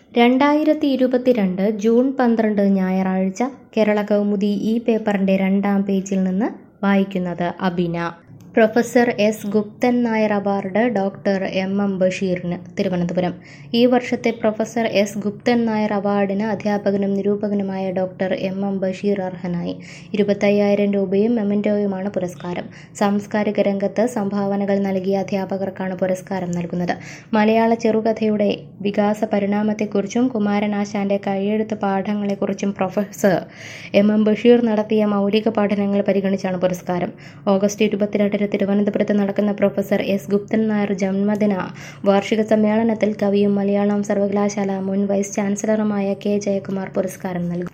2022 June 12 ഞായറാഴ്ച കേരള കൗമുദി ഈ പേപ്പറിന്റെ 2-ാം പേജിൽ നിന്ന് വായിക്കുന്നത് Abina. Professor S Guptan Nair award doctor M ബഷീറിന്. തിരുവനന്തപുരം. ഈ വർഷത്തെ പ്രൊഫസർ എസ് ഗുപ്തൻ നായർ അവാർഡിന് അധ്യാപകനും നിരൂപകനുമായ ഡോക്ടർ എം ബഷീർ അർഹനായി. 25,000 രൂപയും മെമന്റോയുമാണ് പുരസ്കാരം. സാംസ്കാരിക രംഗത്ത് സംഭാവനകൾ നൽകിയ അധ്യാപകർക്കാണ് പുരസ്കാരം നൽകുന്നത്. മലയാള ചെറുകഥയുടെ വികാസ പരിണാമത്തെക്കുറിച്ചും കുമാരനാശാന്റെ കൈയെഴുത്ത് പാഠങ്ങളെക്കുറിച്ചും പ്രൊഫസർ എം ബഷീർ നടത്തിയ മൗലിക പഠനങ്ങൾ പരിഗണിച്ചാണ് പുരസ്കാരം. ഓഗസ്റ്റ് 22 തിരുവനന്തപുരത്ത് നടക്കുന്ന പ്രൊഫസർ എസ് ഗുപ്തൻ നായർ ജന്മദിന വാർഷിക സമ്മേളനത്തിൽ കവിയും മലയാളം സർവകലാശാല മുൻ വൈസ് ചാൻസലറുമായ കെ ജയകുമാർ പുരസ്കാരം നൽകും.